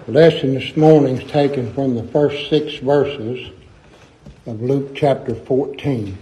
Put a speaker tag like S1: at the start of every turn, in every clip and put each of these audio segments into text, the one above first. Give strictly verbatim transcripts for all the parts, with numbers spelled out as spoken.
S1: The lesson this morning is taken from the first six verses of Luke chapter fourteen.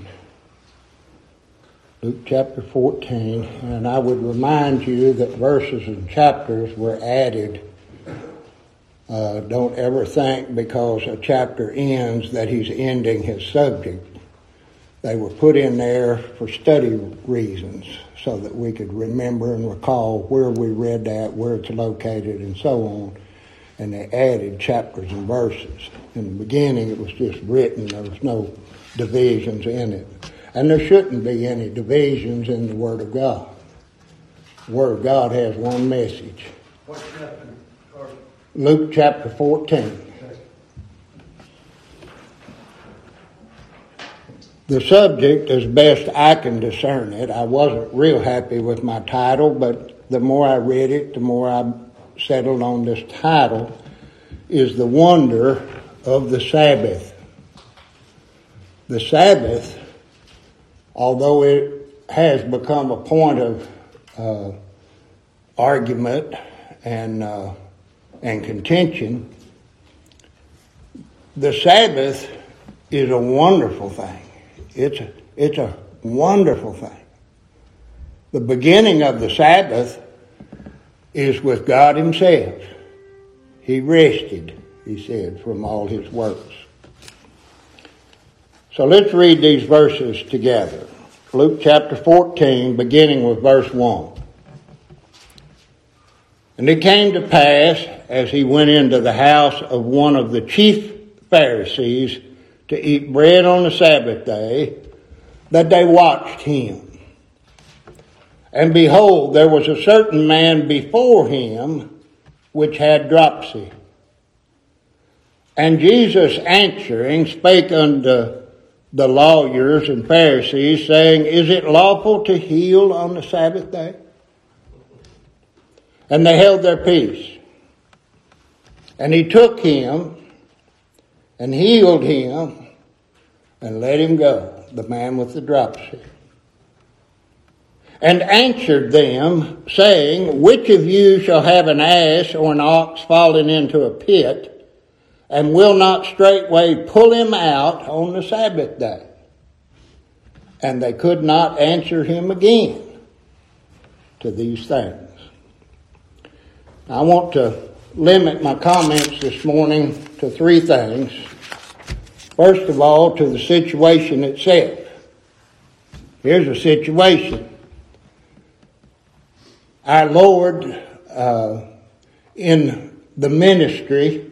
S1: Luke chapter fourteen, and I would remind you that verses and chapters were added. Uh, don't ever think because a chapter ends that he's ending his subject. They were put in there for study reasons so that we could remember and recall where we read that, where it's located, and so on. And they added chapters and verses. In the beginning, it was just written. There was no divisions in it. And there shouldn't be any divisions in the Word of God. The Word of God has one message.
S2: What chapter?
S1: Luke chapter fourteen. The subject, as best I can discern it, I wasn't real happy with my title, but the more I read it, the more I settled on this title, is the wonder of the Sabbath. The Sabbath, although it has become a point of uh, argument and uh, and contention, the Sabbath is a wonderful thing. It's a, it's a wonderful thing. The beginning of the Sabbath is with God himself. He rested, he said, from all his works. So let's read these verses together. Luke chapter fourteen, beginning with verse one. And it came to pass, as he went into the house of one of the chief Pharisees to eat bread on the Sabbath day, that they watched him. And behold, there was a certain man before him which had dropsy. And Jesus answering spake unto the lawyers and Pharisees, saying, Is it lawful to heal on the Sabbath day? And they held their peace. And he took him and healed him and let him go, the man with the dropsy. And answered them, saying, Which of you shall have an ass or an ox fallen into a pit, and will not straightway pull him out on the Sabbath day? And they could not answer him again to these things. I want to limit my comments this morning to three things. First of all, to the situation itself. Here's a situation. Our Lord, uh, in the ministry,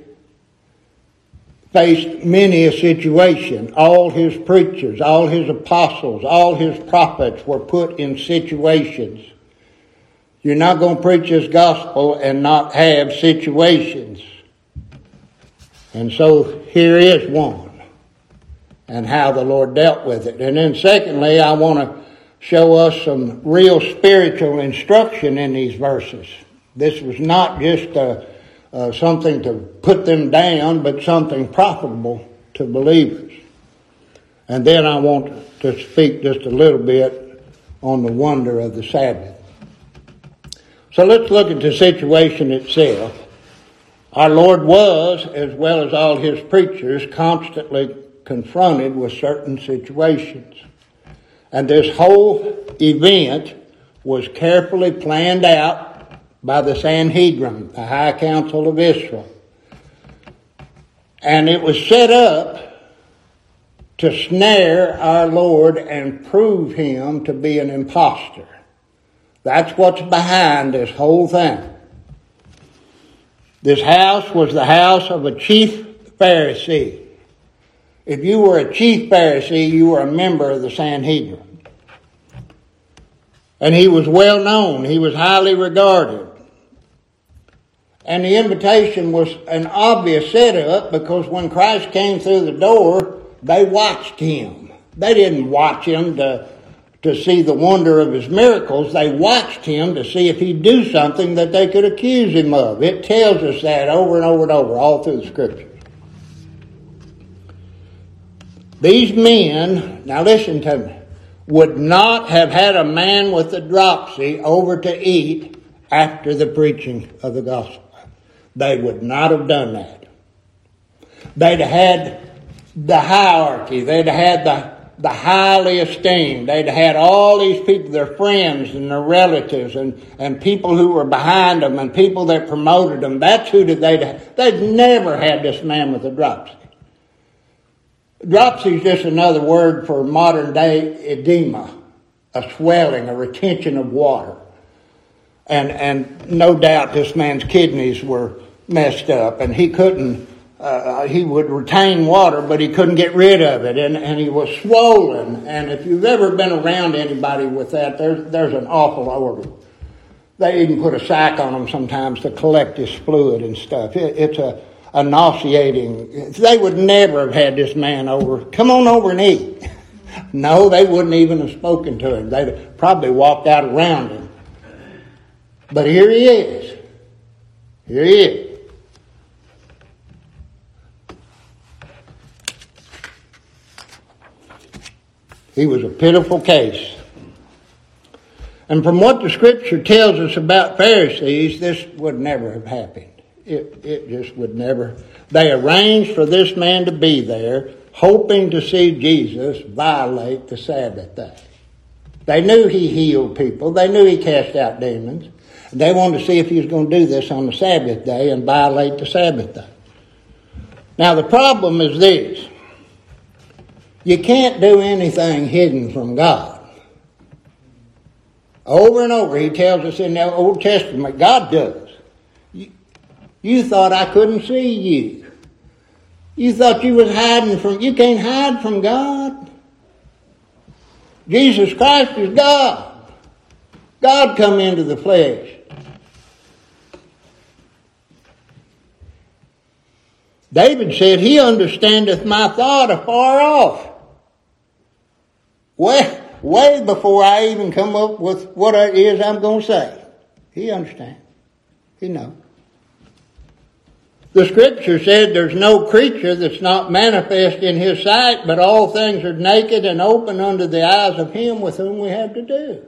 S1: faced many a situation. All his preachers, all his apostles, all his prophets were put in situations. You're not going to preach this gospel and not have situations. And so here is one, and how the Lord dealt with it. And then secondly, I want to show us some real spiritual instruction in these verses. This was not just uh, uh, something to put them down, but something profitable to believers. And then I want to speak just a little bit on the wonder of the Sabbath. So let's look at the situation itself. Our Lord was, as well as all his preachers, constantly confronted with certain situations. And this whole event was carefully planned out by the Sanhedrin, the High Council of Israel. And it was set up to snare our Lord and prove him to be an impostor. That's what's behind this whole thing. This house was the house of a chief Pharisee. If you were a chief Pharisee, you were a member of the Sanhedrin. And he was well known. He was highly regarded. And the invitation was an obvious setup because when Christ came through the door, they watched him. They didn't watch him to to see the wonder of his miracles. They watched him to see if he'd do something that they could accuse him of. It tells us that over and over and over, all through the Scriptures. These men, now listen to me, would not have had a man with a dropsy over to eat after the preaching of the gospel. they would not have done that. They'd have had the hierarchy. They'd have had the, the highly esteemed. They'd have had all these people, their friends and their relatives and, and people who were behind them and people that promoted them. That's who did they'd have. They'd never had this man with a dropsy. Dropsy is just another word for modern day edema, a swelling, a retention of water. And and no doubt this man's kidneys were messed up, and he couldn't, uh, he would retain water, but he couldn't get rid of it, and, and he was swollen. And if you've ever been around anybody with that, there's, there's an awful order. They even put a sack on them sometimes to collect this fluid and stuff. It, it's a, a nauseating, they would never have had this man over, come on over and eat. No, they wouldn't even have spoken to him. They'd have probably walked out around him. But here he is. Here he is. He was a pitiful case. And from what the Scripture tells us about Pharisees, this would never have happened. It, it just would never. They arranged for this man to be there, hoping to see Jesus violate the Sabbath day. They knew he healed people. They knew he cast out demons. They wanted to see if he was going to do this on the Sabbath day and violate the Sabbath day. Now the problem is this. You can't do anything hidden from God. Over and over he tells us in the Old Testament, God does. You, you thought I couldn't see you. You thought you was hiding from, you can't hide from God. Jesus Christ is God. God come into the flesh. David said, he understandeth my thought afar off. Way, way before I even come up with what it is I'm going to say. He understands. He knows. The Scripture said there's no creature that's not manifest in his sight, but all things are naked and open unto the eyes of him with whom we have to do.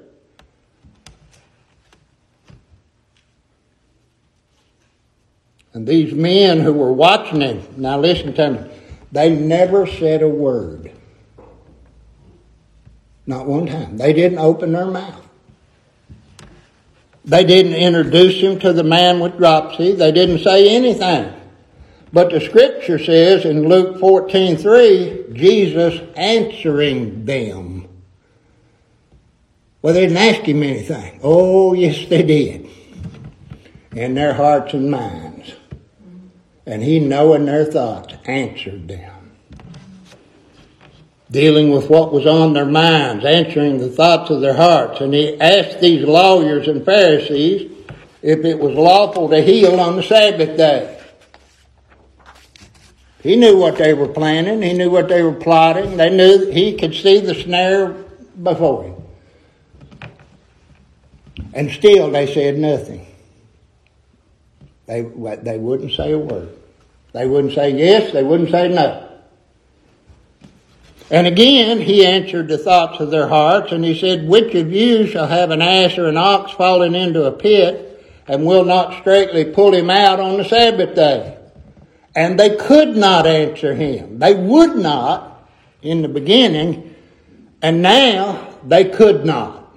S1: And these men who were watching him, now listen to me, they never said a word. Not one time. They didn't open their mouth. They didn't introduce him to the man with dropsy. They didn't say anything. But the Scripture says in Luke fourteen three, Jesus answering them. Well, they didn't ask him anything. Oh, yes, they did. In their hearts and minds. And he, knowing their thoughts, answered them. Dealing with what was on their minds, answering the thoughts of their hearts. And he asked these lawyers and Pharisees if it was lawful to heal on the Sabbath day. He knew what they were planning. He knew what they were plotting. They knew that he could see the snare before him. And still they said nothing. They, they wouldn't say a word. They wouldn't say yes. They wouldn't say no. And again, he answered the thoughts of their hearts, and he said, which of you shall have an ass or an ox falling into a pit, and will not straightly pull him out on the Sabbath day? And they could not answer him. They would not in the beginning, and now they could not.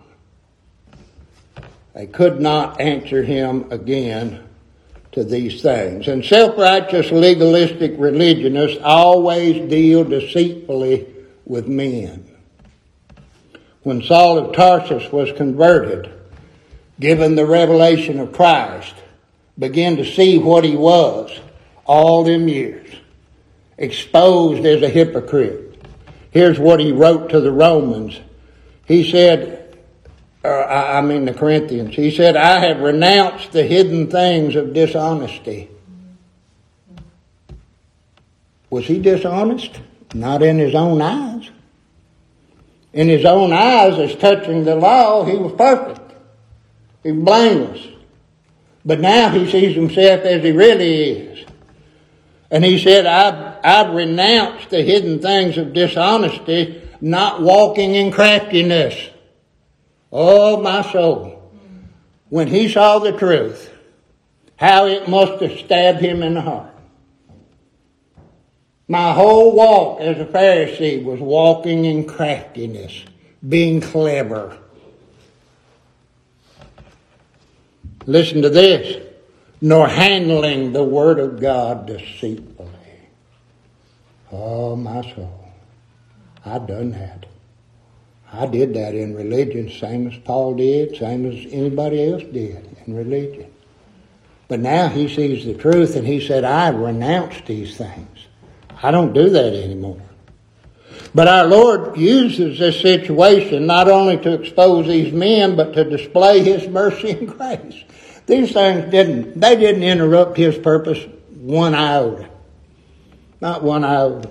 S1: They could not answer him again to these things. And self-righteous, legalistic religionists always deal deceitfully with men. When Saul of Tarsus was converted, given the revelation of Christ, began to see what he was all them years, exposed as a hypocrite. Here's what he wrote to the Romans. He said, uh, I mean the Corinthians, he said, I have renounced the hidden things of dishonesty. Was he dishonest? Not in his own eyes. In his own eyes, as touching the law, he was perfect. He was blameless. But now he sees himself as he really is. And he said, I've, I've renounced the hidden things of dishonesty, not walking in craftiness. Oh, my soul. When he saw the truth, How it must have stabbed him in the heart. My whole walk as a Pharisee was walking in craftiness, being clever. Listen to this. Nor handling the word of God deceitfully. Oh, my soul. I've done that. I did that in religion, same as Paul did, same as anybody else did in religion. But now he sees the truth and he said, I renounce these things. I don't do that anymore. But our Lord uses this situation not only to expose these men, but to display his mercy and grace. These things didn't, they didn't interrupt his purpose one iota. Not one iota.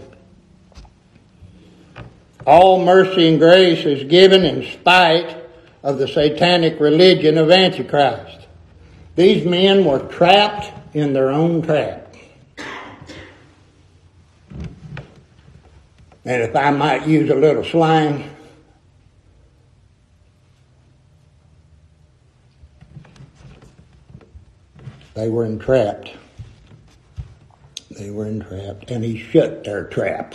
S1: All mercy and grace is given in spite of the satanic religion of Antichrist. These men were trapped in their own trap. And if I might use a little slang, they were entrapped. They were entrapped. And he shut their trap.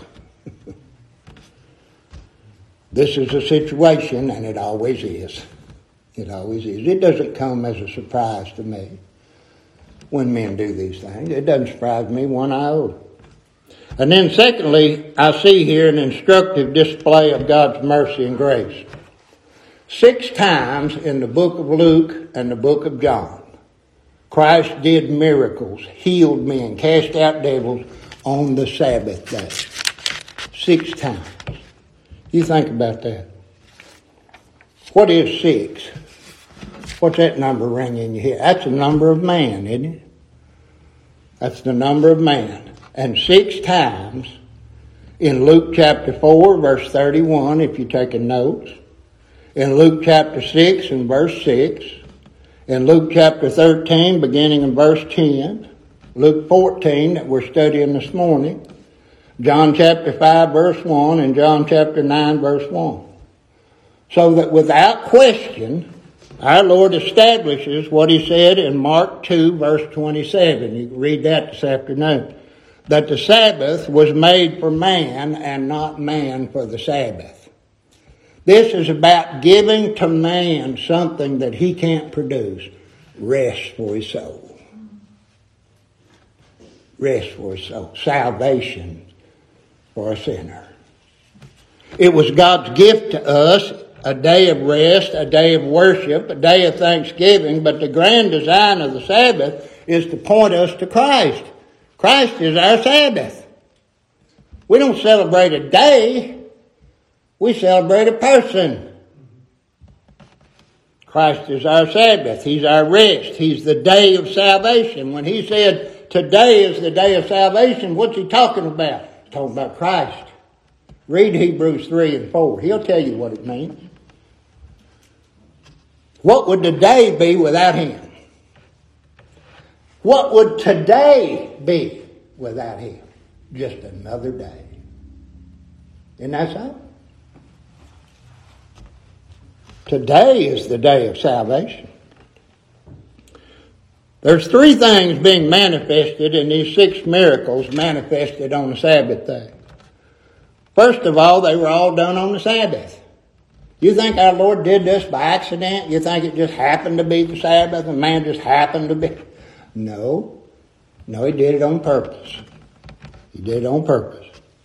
S1: This is a situation, and it always is. It always is. It doesn't come as a surprise to me when men do these things. It doesn't surprise me one iota. And then secondly, I see here an instructive display of God's mercy and grace. Six times in the book of Luke and the book of John, Christ did miracles, healed men, cast out devils on the Sabbath day. Six times. You think about that. What is six? What's that number ring in your head? That's the number of man, isn't it? That's the number of man. And six times in Luke chapter four, verse thirty-one, if you're taking notes. In Luke chapter six and verse six. In Luke chapter thirteen, beginning in verse ten. Luke fourteen, that we're studying this morning. John chapter five, verse one, and John chapter nine, verse one. So that without question, our Lord establishes what he said in Mark two, verse twenty-seven. You can read that this afternoon. That the Sabbath was made for man and not man for the Sabbath. This is about giving to man something that he can't produce. Rest for his soul. Rest for his soul. Salvation for a sinner. It was God's gift to us, a day of rest, a day of worship, a day of thanksgiving, but the grand design of the Sabbath is to point us to Christ. Christ is our Sabbath. We don't celebrate a day, we celebrate a person. Christ is our Sabbath. He's our rest. He's the day of salvation. When he said, today is the day of salvation, what's he talking about? He's talking about Christ. Read Hebrews three and four. He'll tell you what it means. What would the day be without him? What would today be without him? Just another day. Isn't that so? Today is the day of salvation. There's three things being manifested in these six miracles manifested on the Sabbath day. First of all, they were all done on the Sabbath. You think our Lord did this by accident? You think it just happened to be the Sabbath and man just happened to be? No. No, he did it on purpose. He did it on purpose.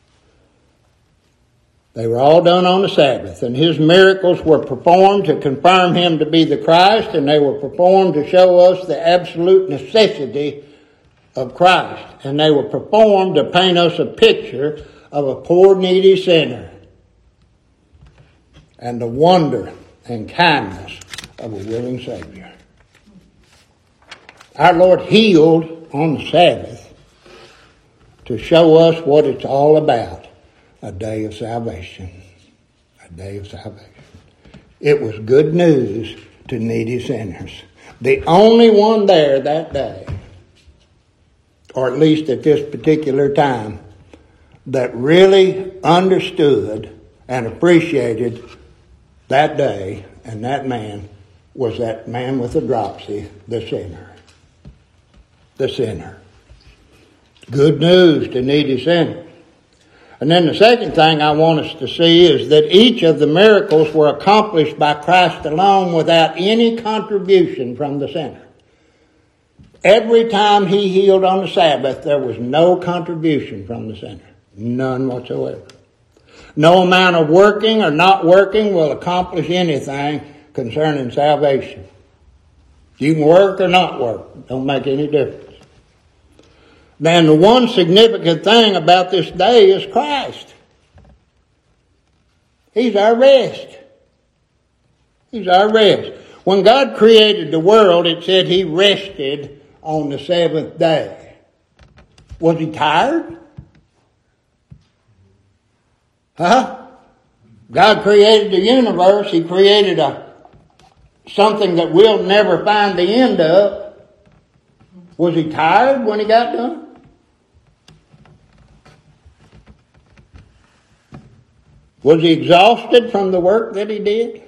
S1: They were all done on the Sabbath, and his miracles were performed to confirm him to be the Christ, and they were performed to show us the absolute necessity of Christ. And they were performed to paint us a picture of a poor, needy sinner and the wonder and kindness of a willing Savior. Our Lord healed on the Sabbath to show us what it's all about. A day of salvation. A day of salvation. It was good news to needy sinners. The only one there that day, or at least at this particular time, that really understood and appreciated that day and that man was that man with the dropsy, the sinner. the sinner. Good news to needy sinners. And then the second thing I want us to see is that each of the miracles were accomplished by Christ alone without any contribution from the sinner. Every time he healed on the Sabbath, there was no contribution from the sinner. None whatsoever. No amount of working or not working will accomplish anything concerning salvation. You can work or not work. Don't make any difference. Then the one significant thing about this day is Christ. He's our rest. He's our rest. When God created the world, it said he rested on the seventh day. Was he tired? Huh? God created the universe. He created a something that we'll never find the end of. Was he tired when he got done? Was he exhausted from the work that he did?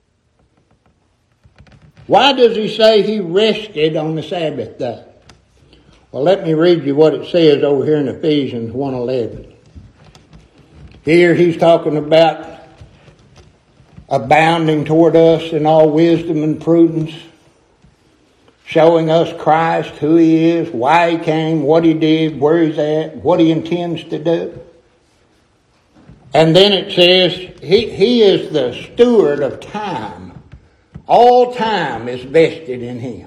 S1: Why does he say he rested on the Sabbath day? Well, let me read you what it says over here in Ephesians one eleven. Here he's talking about abounding toward us in all wisdom and prudence, showing us Christ, who he is, why he came, what he did, where he's at, what he intends to do. And then it says he, he is the steward of time. All time is vested in him.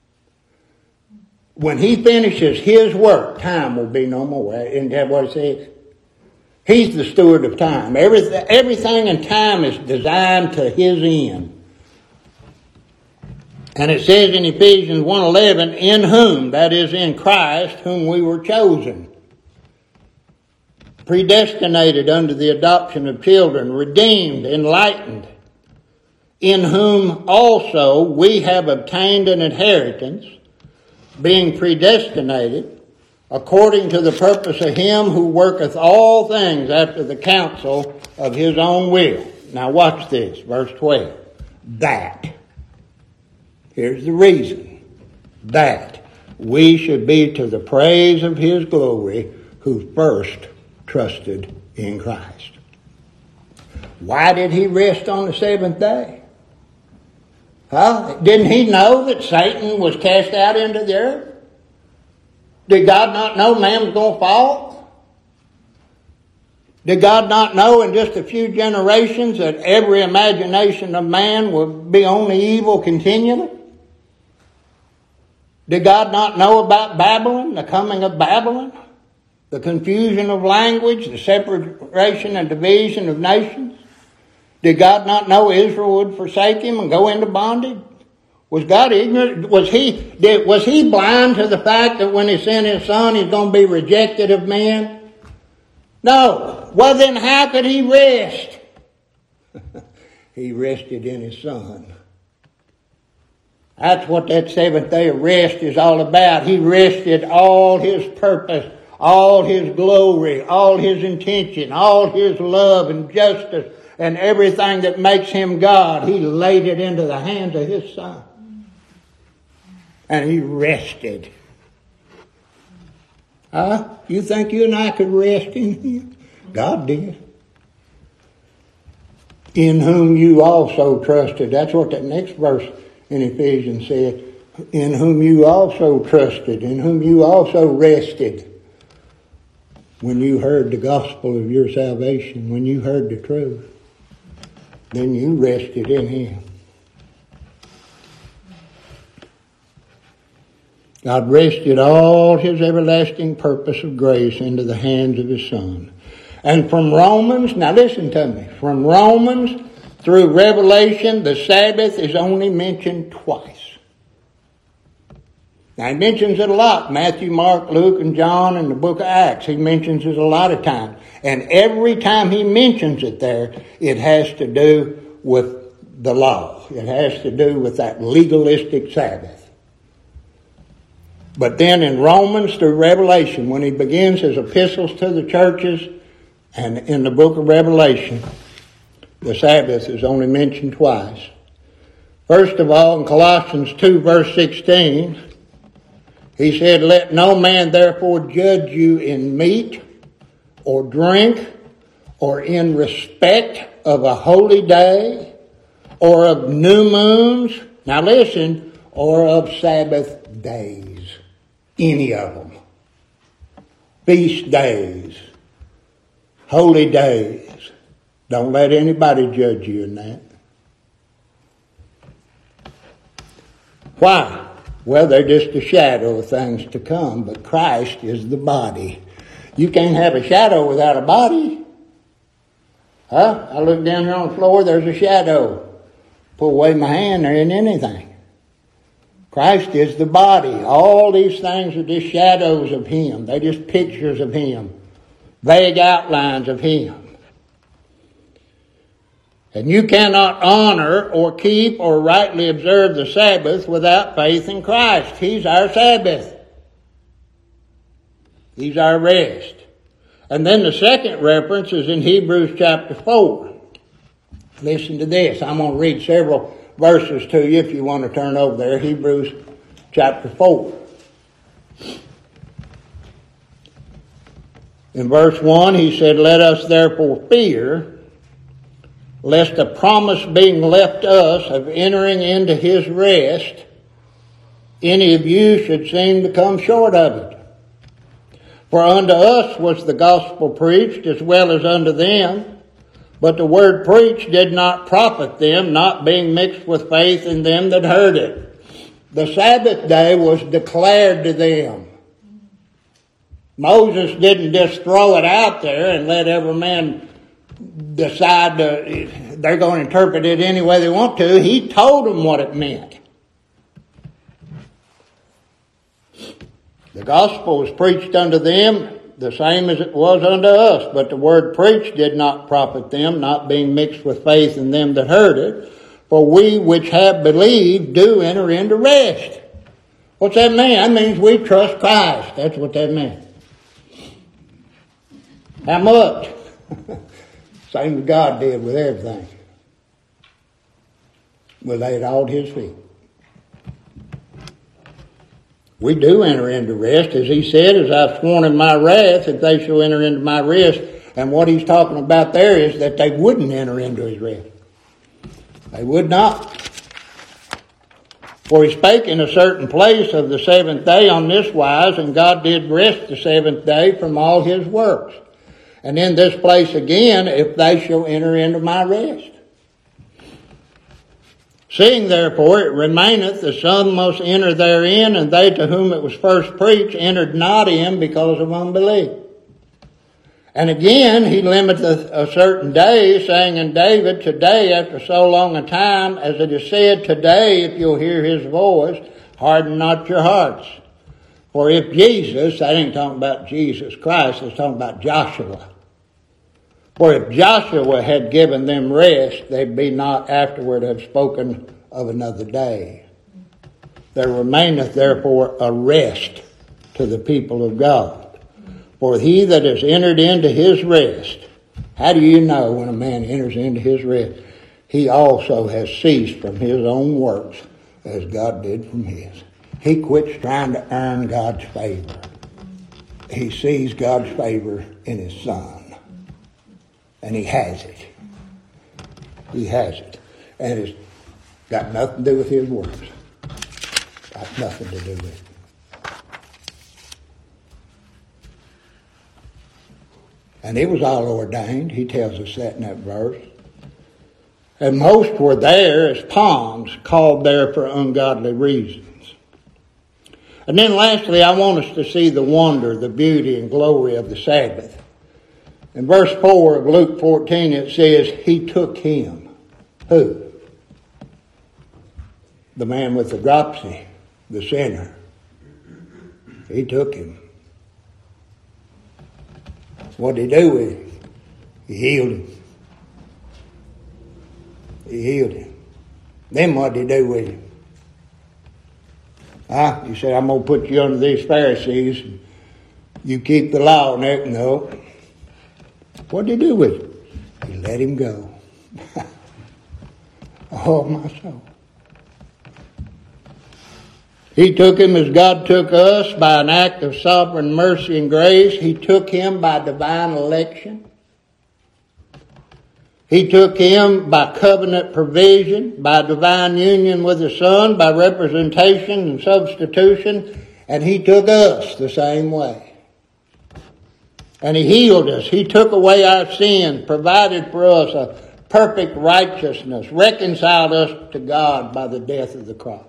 S1: When he finishes his work, time will be no more. Isn't that what it says? He's the steward of time. Everything, everything in time is designed to his end. And it says in Ephesians one eleven, in whom, that is in Christ, whom we were chosen, predestinated unto the adoption of children, redeemed, enlightened, in whom also we have obtained an inheritance, being predestinated, according to the purpose of him who worketh all things after the counsel of his own will. Now watch this, verse twelve. That. Here's the reason. That we should be to the praise of his glory, who first trusted in Christ. Why did he rest on the seventh day? Huh? Didn't he know that Satan was cast out into the earth? Did God not know man was going to fall? Did God not know in just a few generations that every imagination of man would be only evil continually? Did God not know about Babylon, the coming of Babylon? The confusion of language, the separation and division of nations? Did God not know Israel would forsake him and go into bondage? Was God ignorant? Was he, did, was he blind to the fact that when he sent his son, he's going to be rejected of men? No. Well, then how could he rest? He rested in his son. That's what that seventh day of rest is all about. He rested all his purpose, all his glory, all his intention, all his love and justice, and everything that makes him God. He laid it into the hands of his son. And he rested. Huh? You think you and I could rest in him? God did. In whom you also trusted. That's what that next verse in Ephesians said. In whom you also trusted. In whom you also rested. When you heard the gospel of your salvation. When you heard the truth. Then you rested in him. God rested all his everlasting purpose of grace into the hands of his son. And from Romans, now listen to me, from Romans through Revelation, the Sabbath is only mentioned twice. Now he mentions it a lot. Matthew, Mark, Luke, and John, and the book of Acts. He mentions it a lot of times. And every time he mentions it there, it has to do with the law. It has to do with that legalistic Sabbath. But then in Romans through Revelation, when he begins his epistles to the churches, and in the book of Revelation, the Sabbath is only mentioned twice. First of all, in Colossians two verse sixteen, He said, let no man therefore judge you in meat or drink or in respect of a holy day or of new moons. Now listen, or of Sabbath days. Any of them. Feast days. Holy days. Don't let anybody judge you in that. Why? Well, they're just a shadow of things to come, but Christ is the body. You can't have a shadow without a body. Huh? I look down here on the floor, there's a shadow. Pull away my hand, there ain't anything. Christ is the body. All these things are just shadows of Him. They're just pictures of Him. Vague outlines of Him. And you cannot honor or keep or rightly observe the Sabbath without faith in Christ. He's our Sabbath. He's our rest. And then the second reference is in Hebrews chapter four. Listen to this. I'm going to read several verses to you if you want to turn over there. Hebrews chapter four. In verse one, he said, let us therefore fear, lest the promise being left us of entering into His rest, any of you should seem to come short of it. For unto us was the gospel preached as well as unto them, but the word preached did not profit them, not being mixed with faith in them that heard it. The Sabbath day was declared to them. Moses didn't just throw it out there and let every man decide to, they're going to interpret it any way they want to. He told them what it meant. The gospel was preached unto them the same as it was unto us, but the word preached did not profit them, not being mixed with faith in them that heard it. For we which have believed do enter into rest. What's that mean? That means we trust Christ. That's what that means. How much? Same as God did with everything. We laid it all at His feet. We do enter into rest, as He said, as I've sworn in my wrath, if they shall enter into my rest. And what He's talking about there is that they wouldn't enter into His rest. They would not. For He spake in a certain place of the seventh day on this wise, and God did rest the seventh day from all His works. And in this place again, if they shall enter into my rest. Seeing therefore it remaineth, the Son must enter therein, and they to whom it was first preached entered not in because of unbelief. And again he limiteth a certain day, saying in David, today after so long a time, as it is said, today if you'll hear His voice, harden not your hearts. For if Jesus, I ain't talking about Jesus Christ, it's talking about Joshua. For if Joshua had given them rest, they'd be not afterward have spoken of another day. There remaineth therefore a rest to the people of God. For he that has entered into his rest, how do you know when a man enters into his rest? He also has ceased from his own works as God did from His. He quits trying to earn God's favor. He sees God's favor in His Son. And He has it. He has it. And it's got nothing to do with His works. Got nothing to do with it. And it was all ordained. He tells us that in that verse. And most were there as palms, called there for ungodly reasons. And then lastly, I want us to see the wonder, the beauty, and glory of the Sabbath. In verse four of Luke fourteen, it says, He took him. Who? The man with the dropsy, the sinner. He took him. What did He do with him? He healed him. He healed him. Then what did He do with him? Huh? He said, I'm going to put you under these Pharisees. You keep the law. And no. What did He do with him? He let him go. Oh, my soul. He took him as God took us by an act of sovereign mercy and grace. He took him by divine election. He took him by covenant provision, by divine union with the Son, by representation and substitution, and he took us the same way. And he healed us. He took away our sins, provided for us a perfect righteousness, reconciled us to God by the death of the cross,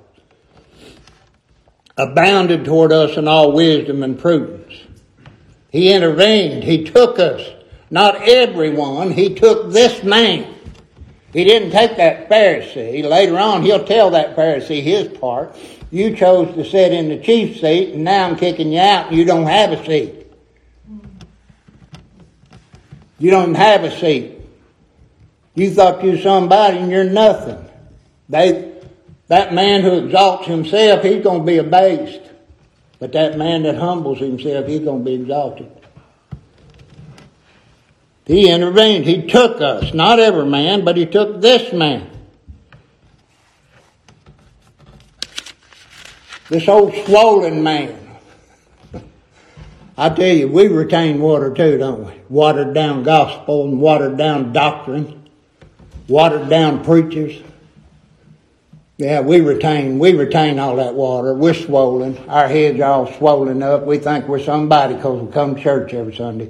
S1: abounded toward us in all wisdom and prudence. He intervened. He took us. Not everyone. He took this man. He didn't take that Pharisee. Later on, he'll tell that Pharisee his part. You chose to sit in the chief seat, and now I'm kicking you out, and you don't have a seat. You don't have a seat. You thought you were somebody, and you're nothing. They, that man who exalts himself, he's going to be abased. But that man that humbles himself, he's going to be exalted. He intervened. He took us. Not every man, but he took this man. This old swollen man. I tell you, we retain water too, don't we? Watered down gospel and watered down doctrine. Watered down preachers. Yeah, we retain, we retain all that water. We're swollen. Our heads are all swollen up. We think we're somebody because we come to church every Sunday.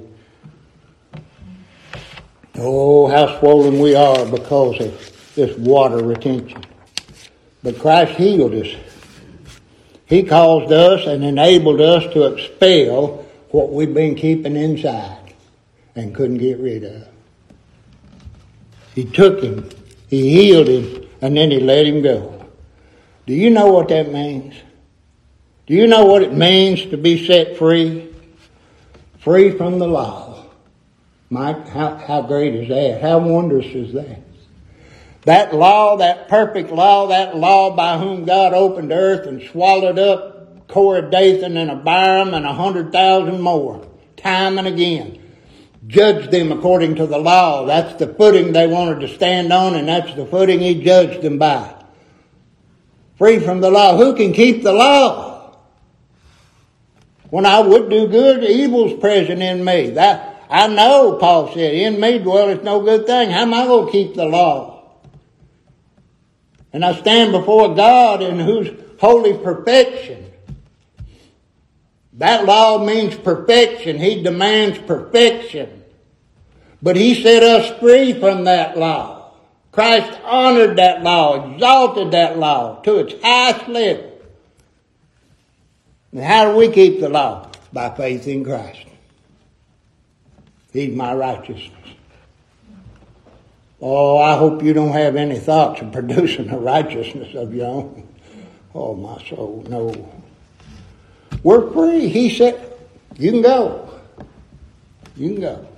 S1: Oh, how swollen we are because of this water retention. But Christ healed us. He caused us and enabled us to expel what we've been keeping inside and couldn't get rid of. He took him, he healed him, and then he let him go. Do you know what that means? Do you know what it means to be set free? Free from the law. Mike, how, how great is that? How wondrous is that? That law, that perfect law, that law by whom God opened earth and swallowed up Korah, Dathan, and Abiram and a hundred thousand more, time and again. Judged them according to the law. That's the footing they wanted to stand on, and that's the footing he judged them by. Free from the law. Who can keep the law? When I would do good, evil's present in me. That I know, Paul said, in me dwelleth no good thing. How am I going to keep the law? And I stand before God in whose holy perfection. That law means perfection. He demands perfection. But he set us free from that law. Christ honored that law, exalted that law to its highest level. And how do we keep the law? By faith in Christ. He's my righteousness. Oh, I hope you don't have any thoughts of producing a righteousness of your own. Oh, my soul, no. We're free. He said, you can go. You can go.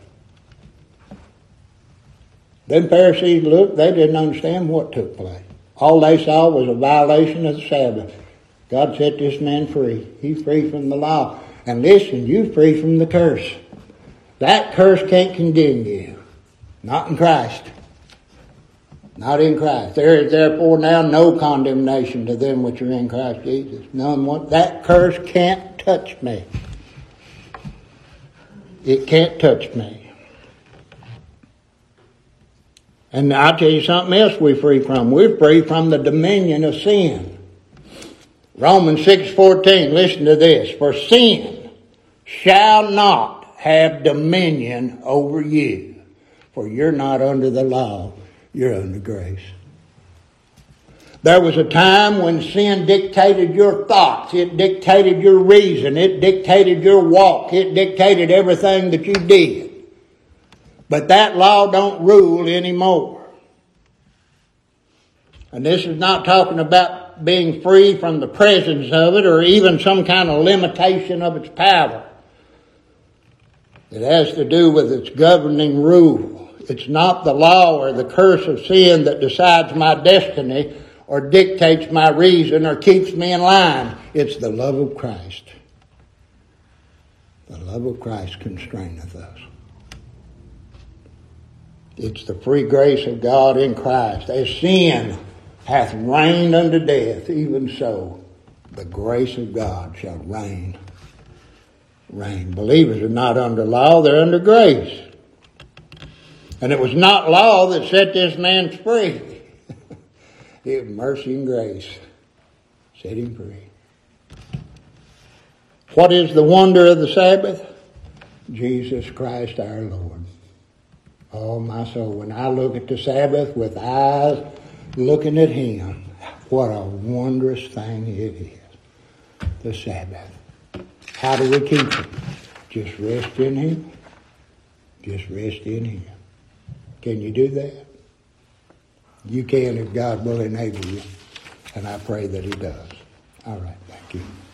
S1: Then Pharisees looked, they didn't understand what took place. All they saw was a violation of the Sabbath. God set this man free. He's free from the law. And listen, you're free from the curse. That curse can't condemn you. Not in Christ. Not in Christ. There is therefore now no condemnation to them which are in Christ Jesus. None want, that curse can't touch me. It can't touch me. And I'll tell you something else we're free from. We're free from the dominion of sin. Romans six fourteen, listen to this. For sin shall not have dominion over you. For you're not under the law. You're under grace. There was a time when sin dictated your thoughts. It dictated your reason. It dictated your walk. It dictated everything that you did. But that law don't rule anymore. And this is not talking about being free from the presence of it or even some kind of limitation of its power. It has to do with its governing rule. It's not the law or the curse of sin that decides my destiny or dictates my reason or keeps me in line. It's the love of Christ. The love of Christ constraineth us. It's the free grace of God in Christ. As sin hath reigned unto death, even so the grace of God shall reign. Reign. Believers are not under law, they're under grace. And it was not law that set this man free. It was mercy and grace set him free. What is the wonder of the Sabbath? Jesus Christ our Lord. Oh, my soul, when I look at the Sabbath with eyes looking at Him, what a wondrous thing it is. The Sabbath. How do we keep it? Just rest in Him. Just rest in Him. Can you do that? You can if God will enable you. And I pray that He does. All right, thank you.